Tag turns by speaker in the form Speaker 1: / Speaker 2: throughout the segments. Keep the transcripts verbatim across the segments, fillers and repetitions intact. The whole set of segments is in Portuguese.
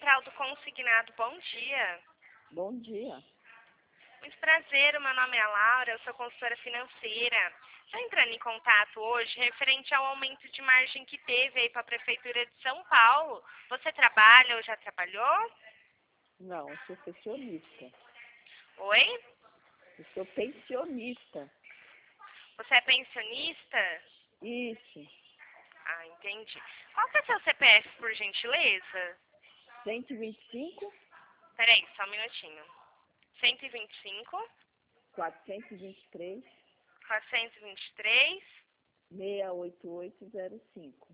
Speaker 1: Central do Consignado, bom dia.
Speaker 2: Bom dia.
Speaker 1: Muito prazer, o meu nome é Laura, eu sou consultora financeira. Estou entrando em contato hoje referente ao aumento de margem que teve aí para a Prefeitura de São Paulo. Você trabalha ou já trabalhou?
Speaker 2: Não, eu sou pensionista.
Speaker 1: Oi?
Speaker 2: Eu sou pensionista.
Speaker 1: Você é pensionista?
Speaker 2: Isso.
Speaker 1: Ah, entendi. Qual que é seu C P F, por gentileza?
Speaker 2: cento e vinte e cinco,
Speaker 1: Peraí, só um minutinho. cento e vinte e cinco,
Speaker 2: quatrocentos e vinte e três,
Speaker 1: quatrocentos e vinte e três.
Speaker 2: seiscentos e oitenta e oito, zero cinco.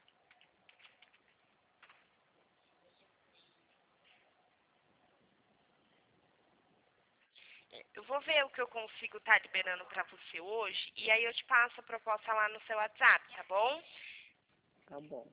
Speaker 1: Eu vou ver o que eu consigo estar liberando para você hoje e aí eu te passo a proposta lá no seu WhatsApp, tá bom?
Speaker 2: Tá bom.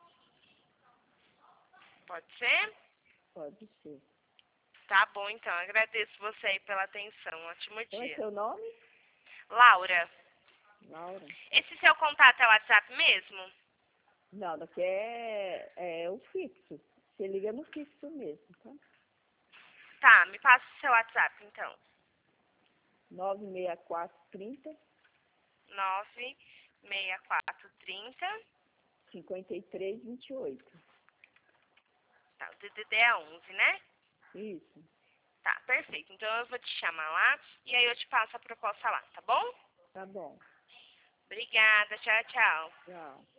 Speaker 1: Pode ser?
Speaker 2: Pode ser.
Speaker 1: Tá bom, então. Agradeço você aí pela atenção. Um ótimo
Speaker 2: Qual é
Speaker 1: dia.
Speaker 2: seu nome?
Speaker 1: Laura,
Speaker 2: Laura.
Speaker 1: esse seu contato é o WhatsApp mesmo?
Speaker 2: Não, daqui é, é o fixo. Você liga no fixo mesmo, tá?
Speaker 1: Tá, me passa o seu WhatsApp, então.
Speaker 2: nove seis quatro, trinta,
Speaker 1: nove seis quatro trinta.
Speaker 2: cinquenta e três, vinte e oito.
Speaker 1: Tá, o D D D é onze, né?
Speaker 2: Isso.
Speaker 1: Tá, perfeito. Então eu vou te chamar lá e aí eu te passo a proposta lá, tá bom?
Speaker 2: Tá bom.
Speaker 1: Obrigada, tchau, tchau.
Speaker 2: Tchau.